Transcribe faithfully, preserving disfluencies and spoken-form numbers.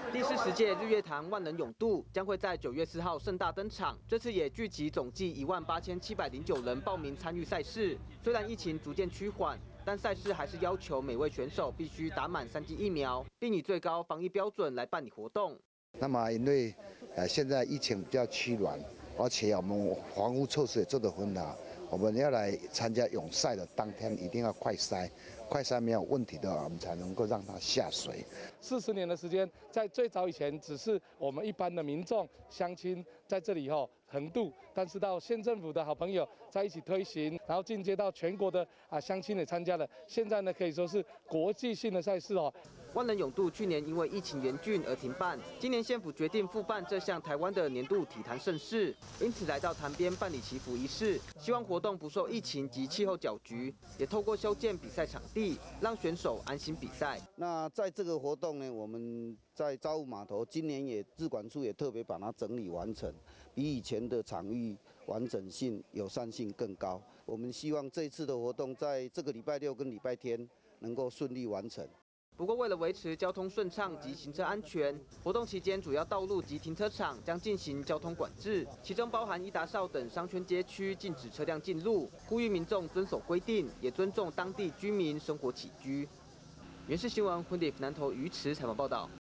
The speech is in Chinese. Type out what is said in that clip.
第四十届日月潭万人泳渡将会在九月四号盛大登场，这次也聚集总计一万八千七百零九人报名参与赛事。虽然疫情逐渐趋缓，但赛事还是要求每位选手必须打满三剂疫苗，并以最高防疫标准来办理活动。 那么因为呃现在疫情比较趋缓，而且我们防护措施也做得很好。 我们要来参加泳赛的当天，一定要快筛，快筛没有问题的话，我们才能够让它下水。 四十年的时间，在最早以前，只是我们一般的民众乡亲在这里以后横渡，但是到县政府的好朋友在一起推行，然后进阶到全国的啊乡亲也参加了。现在呢，可以说是国际性的赛事哦。 万人泳渡去年因为疫情严峻而停办，今年县府决定复办这项台湾的年度体坛盛事，因此来到潭边办理祈福仪式，希望活动不受疫情及气候搅局，也透过修建比赛场地，让选手安心比赛。 那在这个活动呢，我们在招务码头今年也自管处也特别把它整理完成，比以前的场域完整性、友善性更高。我们希望这一次的活动在这个礼拜六跟礼拜天能够顺利完成。 不过，为了维持交通顺畅及行车安全，活动期间主要道路及停车场将进行交通管制，其中包含伊达邵等商圈街区禁止车辆进入，呼吁民众遵守规定，也尊重当地居民生活起居。原视新闻婚礼南投鱼池采访报道。